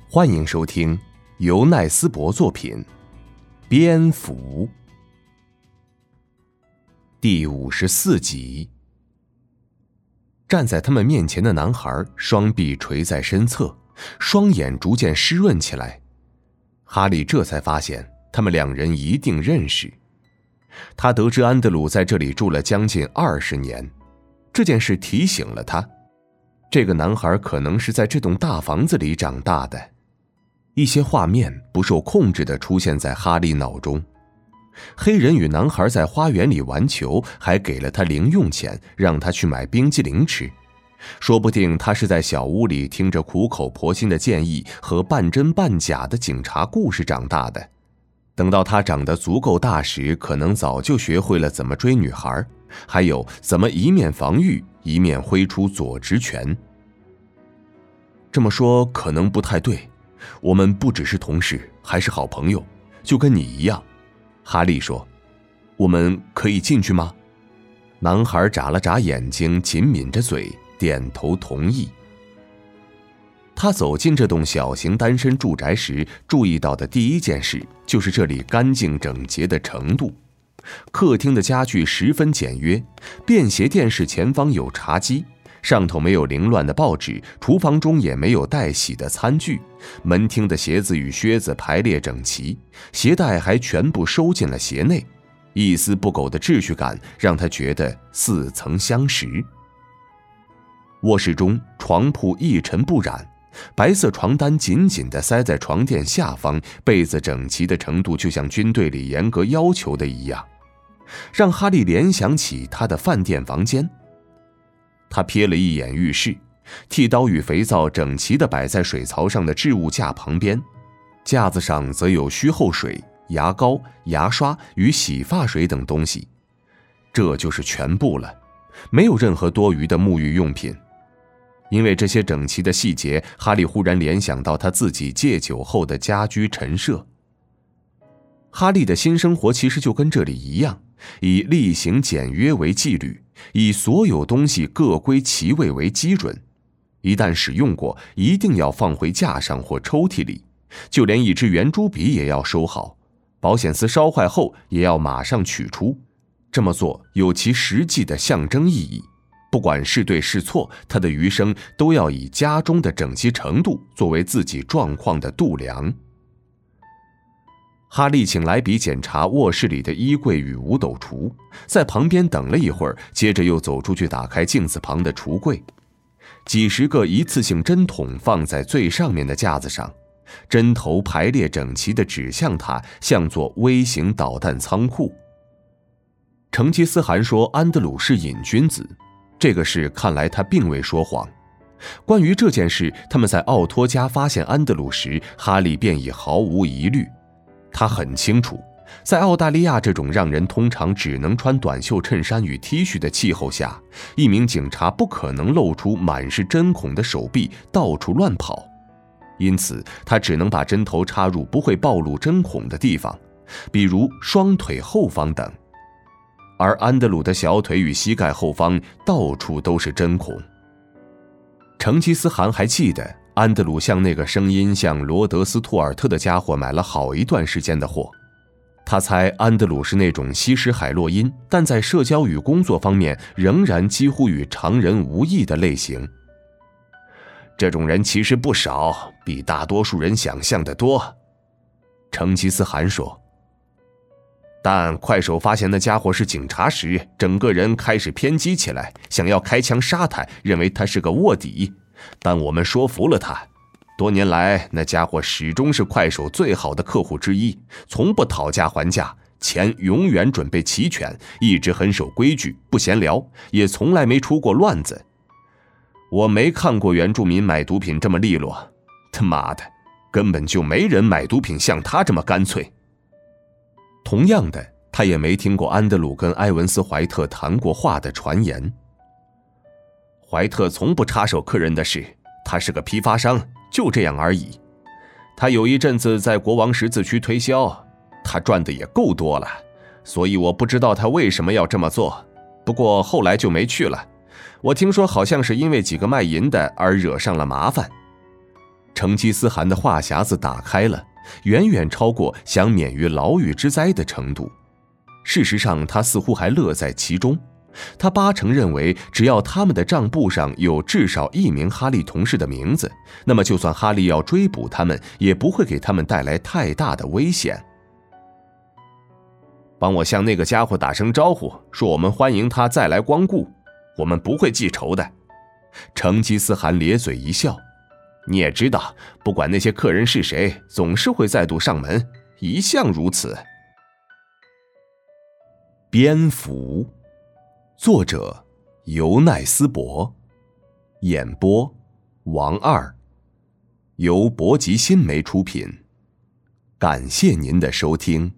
欢迎收听由奈斯伯作品《蝙蝠》第54集。站在他们面前的男孩双臂垂在身侧，双眼逐渐湿润起来。哈利这才发现他们两人一定认识。他得知安德鲁在这里住了将近20年，这件事提醒了他，这个男孩可能是在这栋大房子里长大的。一些画面不受控制地出现在哈利脑中。黑人与男孩在花园里玩球，还给了他零用钱，让他去买冰激凌吃。说不定他是在小屋里听着苦口婆心的建议和半真半假的警察故事长大的。等到他长得足够大时，可能早就学会了怎么追女孩，还有怎么一面防御一面挥出左直拳。这么说可能不太对，我们不只是同事，还是好朋友，就跟你一样。哈利说，我们可以进去吗？男孩眨了眨眼睛，紧抿着嘴，点头同意。他走进这栋小型单身住宅时，注意到的第一件事就是这里干净整洁的程度。客厅的家具十分简约，便携电视前方有茶几，上头没有凌乱的报纸，厨房中也没有待洗的餐具，门厅的鞋子与靴子排列整齐，鞋带还全部收进了鞋内，一丝不苟的秩序感让他觉得似曾相识。卧室中床铺一尘不染，白色床单紧紧地塞在床垫下方，被子整齐的程度就像军队里严格要求的一样，让哈利联想起他的饭店房间。他瞥了一眼浴室，剃刀与肥皂整齐地摆在水槽上的置物架旁边，架子上则有须后水、牙膏、牙刷与洗发水等东西。这就是全部了，没有任何多余的沐浴用品。因为这些整齐的细节，哈利忽然联想到他自己戒酒后的家居陈设。哈利的新生活其实就跟这里一样，以例行简约为纪律，以所有东西各归其位为基准。一旦使用过，一定要放回架上或抽屉里，就连一支圆珠笔也要收好，保险丝烧坏后也要马上取出。这么做有其实际的象征意义，不管是对是错，他的余生都要以家中的整齐程度作为自己状况的度量。哈利请莱比检查卧室里的衣柜与五斗橱，在旁边等了一会儿，接着又走出去打开镜子旁的橱柜。几十个一次性针筒放在最上面的架子上，针头排列整齐地指向他，像座微型导弹仓库。成吉思汗说安德鲁是瘾君子，这个事看来他并未说谎。关于这件事，他们在奥托家发现安德鲁时，哈利便已毫无疑虑。他很清楚，在澳大利亚这种让人通常只能穿短袖衬衫与 T 恤的气候下，一名警察不可能露出满是针孔的手臂到处乱跑，因此他只能把针头插入不会暴露针孔的地方，比如双腿后方等。而安德鲁的小腿与膝盖后方到处都是针孔。成吉思汗还记得安德鲁向那个声音像罗德斯托尔特的家伙买了好一段时间的货。他猜安德鲁是那种吸食海洛因，但在社交与工作方面仍然几乎与常人无异的类型。这种人其实不少，比大多数人想象的多，成吉思汗说。但快手发现那家伙是警察时，整个人开始偏激起来，想要开枪杀他，认为他是个卧底。但我们说服了他。多年来，那家伙始终是快手最好的客户之一，从不讨价还价，钱永远准备齐全，一直很守规矩，不闲聊，也从来没出过乱子。我没看过原住民买毒品这么利落，他妈的，根本就没人买毒品像他这么干脆。同样的，他也没听过安德鲁跟埃文斯·怀特谈过话的传言。怀特从不插手客人的事，他是个批发商，就这样而已。他有一阵子在国王十字区推销，他赚的也够多了，所以我不知道他为什么要这么做，不过后来就没去了。我听说好像是因为几个卖淫的而惹上了麻烦。 成吉思汗的话匣子打开了，远远超过想免于牢狱之灾的程度。事实上，他似乎还乐在其中。他八成认为，只要他们的账簿上有至少一名哈利同事的名字，那么就算哈利要追捕他们，也不会给他们带来太大的危险。帮我向那个家伙打声招呼，说我们欢迎他再来光顾，我们不会记仇的。成吉思汗咧嘴一笑，你也知道，不管那些客人是谁，总是会再度上门，一向如此。蝙蝠，作者尤奈斯伯，演播王二，由博吉新媒出品。感谢您的收听。